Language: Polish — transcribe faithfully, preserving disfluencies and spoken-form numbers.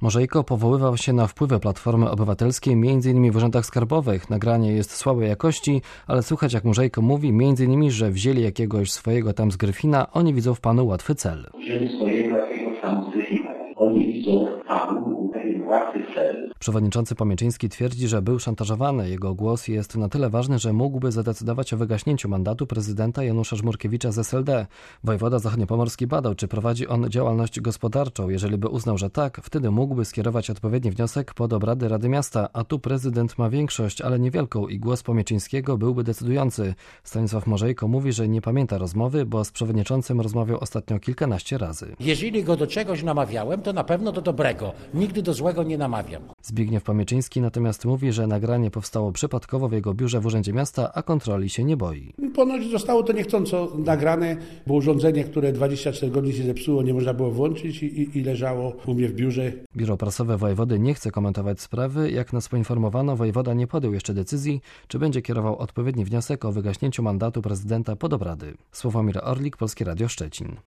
Morzejko powoływał się na wpływy Platformy Obywatelskiej między innymi w urzędach skarbowych. Nagranie jest słabej jakości, ale słuchać jak Morzejko mówi między innymi, że wzięli jakiegoś swojego tam z Gryfina, oni widzą w panu łatwy cel. Wzięli swojego jakiegoś tam z Gryfina. Oni widzą w panu pewien łatwy cel. Przewodniczący Pamięczyński twierdzi, że był szantażowany. Jego głos jest na tyle ważny, że mógłby zadecydować o wygaśnięciu mandatu prezydenta Janusza Żmurkiewicza z S L D. Wojewoda zachodniopomorski badał, czy prowadzi on działalność gospodarczą. Jeżeli by uznał, że tak, wtedy mógłby skierować odpowiedni wniosek pod obrady Rady Miasta, a tu prezydent ma większość, ale niewielką i głos Pamięczyńskiego byłby decydujący. Stanisław Morzejko mówi, że nie pamięta rozmowy, bo z przewodniczącym rozmawiał ostatnio kilkanaście razy. Jeżeli go do czegoś namawiałem, to na pewno do dobrego. Nigdy do złego nie namawiam. Zbigniew Pamięczyński natomiast mówi, że nagranie powstało przypadkowo w jego biurze w Urzędzie Miasta, a kontroli się nie boi. Ponoć zostało to niechcąco nagrane, bo urządzenie, które dwadzieścia cztery godziny się zepsuło, nie można było włączyć i, i, i leżało u mnie w biurze. Biuro prasowe wojewody nie chce komentować sprawy. Jak nas poinformowano, wojewoda nie podjął jeszcze decyzji, czy będzie kierował odpowiedni wniosek o wygaśnięciu mandatu prezydenta pod obrady. Sławomir Orlik, Polskie Radio Szczecin.